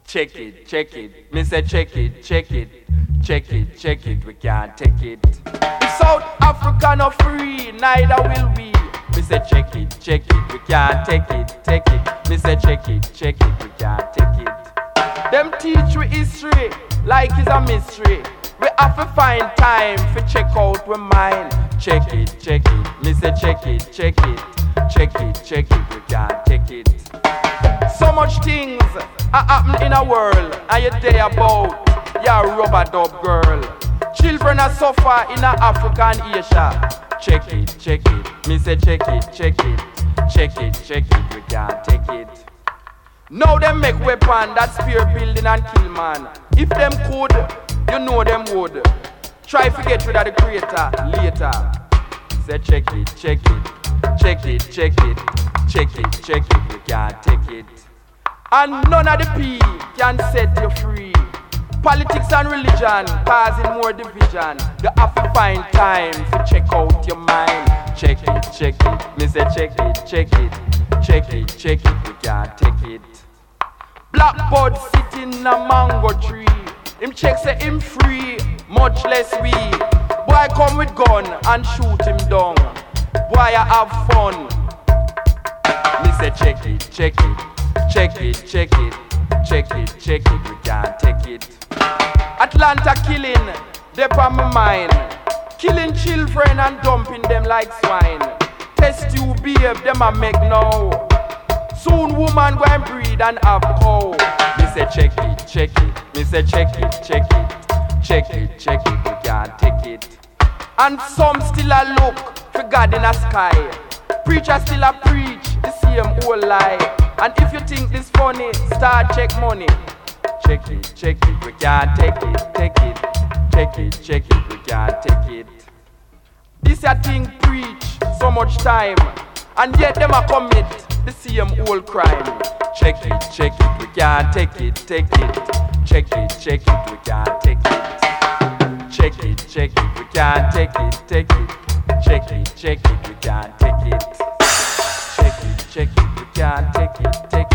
Check it, check it. Me say check it, check it. Check it, check it, we can't take it. If South Africa no free, neither will we. Me say check it, we can't take it, take it. Me say check it, we can't take it. Them teach we history like it's a mystery. We have to find time for check out we mind. Check it, me say check it, check it, we can't take it. So much things are happening in a world, and you day about. Yeah, rubber dub girl. Children are suffer in Africa and Asia. Check it. Me say check it, we can't take it. Now them make weapon that spear building and kill man. If them could, you know them would. Try to get rid of the creator later. Say check it, we can't take it. And none of the P can set you free. Politics and religion causing more division. You have to find time to check out your mind. Check it. Me say check it, we can't take it. Blackbird sitting in a mango tree. Him check say him free, much less we. Boy come with gun and shoot him down. Boy I have fun. Me say check it, we can't take it. Atlanta killing, they on my mind. Killing children and dumping them like swine. Test you babe, them a make now. Soon woman go and breed and have cow. Me say check it, me say check it, we can't take it. And some still a look for God in the sky. Preacher still a preach the same old lie. And if you think this funny, start check money. Check it, we can't take it, we can't take it. This a thing preach so much time, and yet them a commit the same old crime. Check it, we can't take it, check it, we can't take it. Check it, we can't take it, check it, we can't take it. Check it, we can't take it,